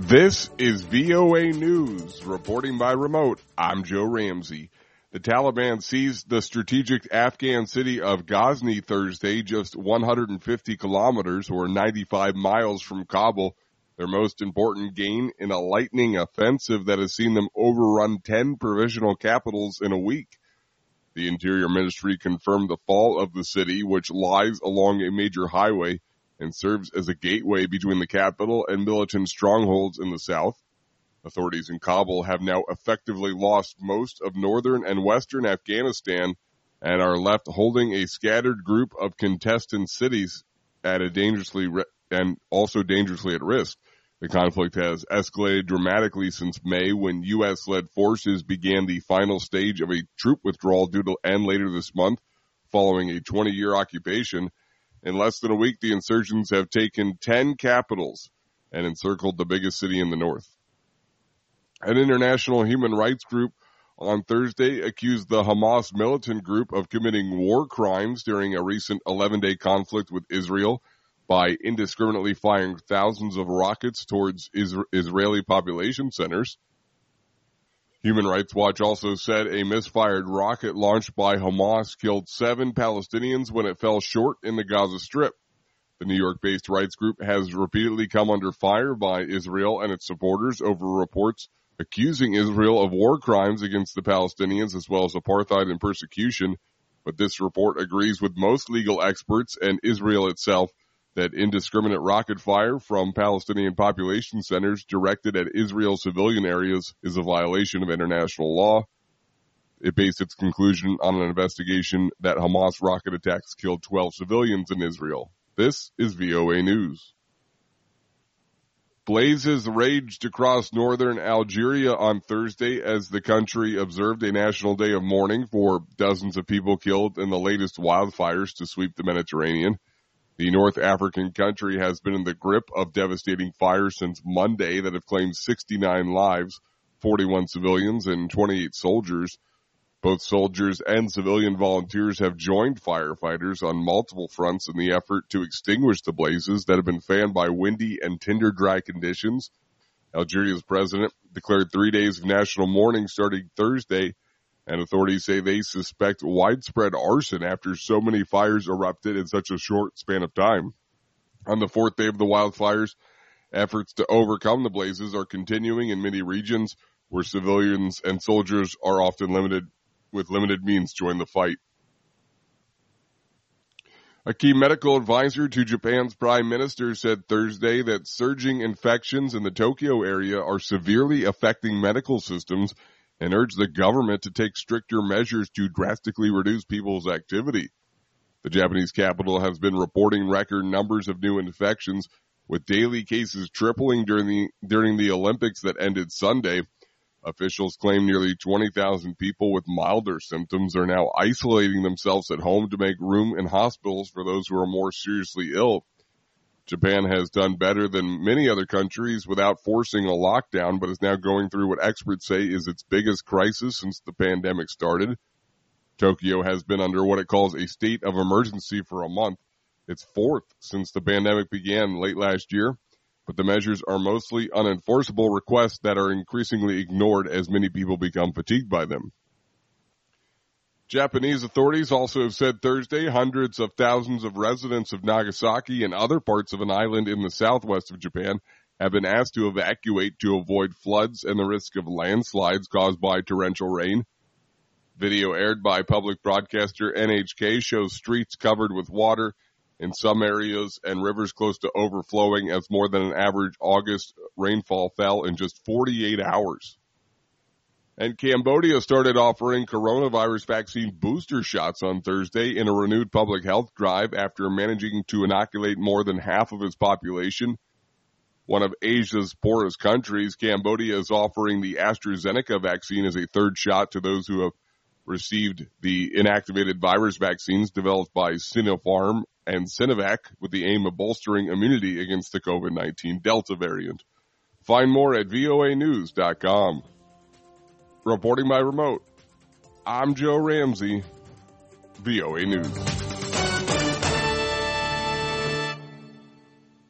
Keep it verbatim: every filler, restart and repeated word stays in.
This is V O A News. Reporting by remote, I'm Joe Ramsey. The Taliban seized the strategic Afghan city of Ghazni Thursday, just one hundred fifty kilometers or ninety-five miles from Kabul, their most important gain in a lightning offensive that has seen them overrun ten provisional capitals in a week. The Interior Ministry confirmed the fall of the city, which lies along a major highway and serves as a gateway between the capital and militant strongholds in the south. Authorities in Kabul have now effectively lost most of northern and western Afghanistan and are left holding a scattered group of contestant cities at a dangerously re- and also dangerously at risk. The conflict has escalated dramatically since May, when U S-led forces began the final stage of a troop withdrawal due to end later this month, following a twenty-year occupation. In less than a week, the insurgents have taken ten capitals and encircled the biggest city in the north. An international human rights group on Thursday accused the Hamas militant group of committing war crimes during a recent eleven-day conflict with Israel by indiscriminately firing thousands of rockets towards Isra- Israeli population centers. Human Rights Watch also said a misfired rocket launched by Hamas killed seven Palestinians when it fell short in the Gaza Strip. The New York-based rights group has repeatedly come under fire by Israel and its supporters over reports accusing Israel of war crimes against the Palestinians as well as apartheid and persecution. But this report agrees with most legal experts and Israel itself that indiscriminate rocket fire from Palestinian population centers directed at Israel civilian areas is a violation of international law. It based its conclusion on an investigation that Hamas rocket attacks killed twelve civilians in Israel. This is V O A News. Blazes raged across northern Algeria on Thursday as the country observed a national day of mourning for dozens of people killed in the latest wildfires to sweep the Mediterranean. The North African country has been in the grip of devastating fires since Monday that have claimed sixty-nine lives, forty-one civilians, and twenty-eight soldiers. Both soldiers and civilian volunteers have joined firefighters on multiple fronts in the effort to extinguish the blazes that have been fanned by windy and tinder-dry conditions. Algeria's president declared three days of national mourning starting Thursday, and authorities say they suspect widespread arson after so many fires erupted in such a short span of time. On the fourth day of the wildfires, efforts to overcome the blazes are continuing in many regions where civilians and soldiers are often limited with limited means join the fight. A key medical advisor to Japan's prime minister said Thursday that surging infections in the Tokyo area are severely affecting medical systems and urged the government to take stricter measures to drastically reduce people's activity. The Japanese capital has been reporting record numbers of new infections, with daily cases tripling during the during the Olympics that ended Sunday. Officials claim nearly twenty thousand people with milder symptoms are now isolating themselves at home to make room in hospitals for those who are more seriously ill. Japan has done better than many other countries without forcing a lockdown, but is now going through what experts say is its biggest crisis since the pandemic started. Tokyo has been under what it calls a state of emergency for a month, its fourth since the pandemic began late last year, but the measures are mostly unenforceable requests that are increasingly ignored as many people become fatigued by them. Japanese authorities also have said Thursday hundreds of thousands of residents of Nagasaki and other parts of an island in the southwest of Japan have been asked to evacuate to avoid floods and the risk of landslides caused by torrential rain. Video aired by public broadcaster N H K shows streets covered with water in some areas and rivers close to overflowing as more than an average August rainfall fell in just forty-eight hours. And Cambodia started offering coronavirus vaccine booster shots on Thursday in a renewed public health drive after managing to inoculate more than half of its population. One of Asia's poorest countries, Cambodia is offering the AstraZeneca vaccine as a third shot to those who have received the inactivated virus vaccines developed by Sinopharm and Sinovac with the aim of bolstering immunity against the COVID nineteen Delta variant. Find more at V O A news dot com. Reporting by remote, I'm Joe Ramsey, V O A News.